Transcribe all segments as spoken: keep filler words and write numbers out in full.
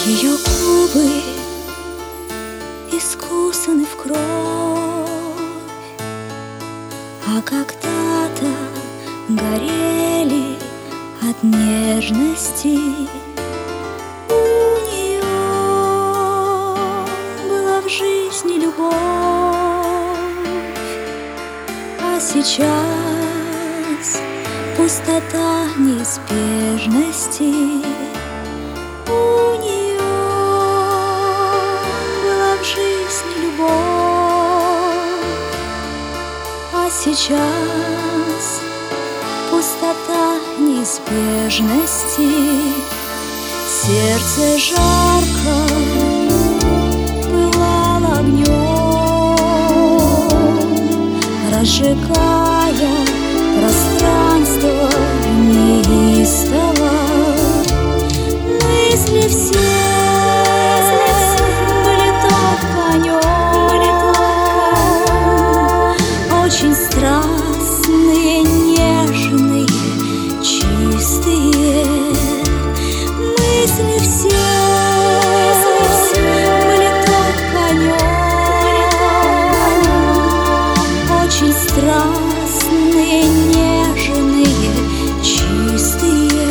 Ее губы искусаны в кровь, а когда-то горели от нежности. У нее была в жизни любовь, а сейчас пустота неизбежности. У нее была в жизни любовь, а сейчас пустота неизбежности. Сердце жарко пылало огнем, разжигая пространство неистово. Мысли все были только о нем, очень страстные, нежные, чистые. Мысли все были только о нем, очень страстные, нежные, чистые.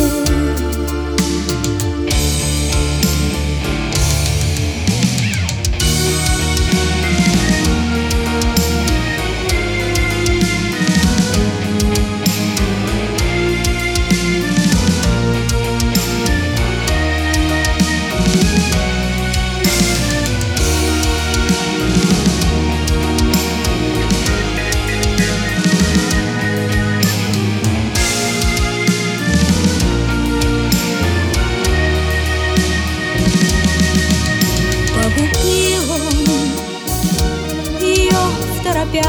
Погубил он ее в торопях,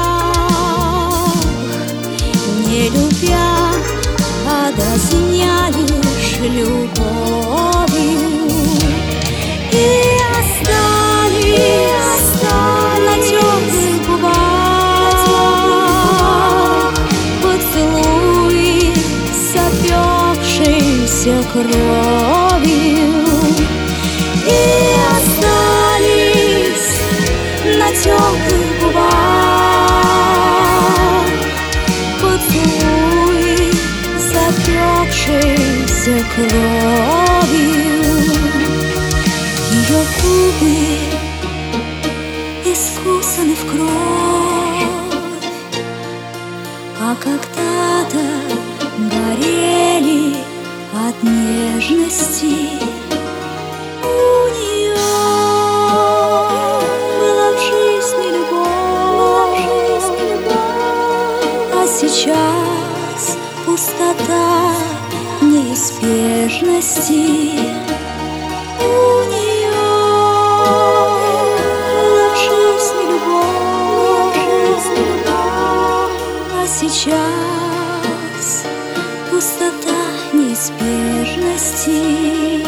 не любя, а дразня лишь любовью. И остались на темных губах поцелуи с опекшейся кровью. И остались на теплых губах поцелуи с опекшейся кровью. Ее губы искусаны в кровь, а когда-то горели от нежности. У нее была в жизни любовь, а сейчас пустота неизбежности. У нее была в жизни любовь, а сейчас пустота неизбежности.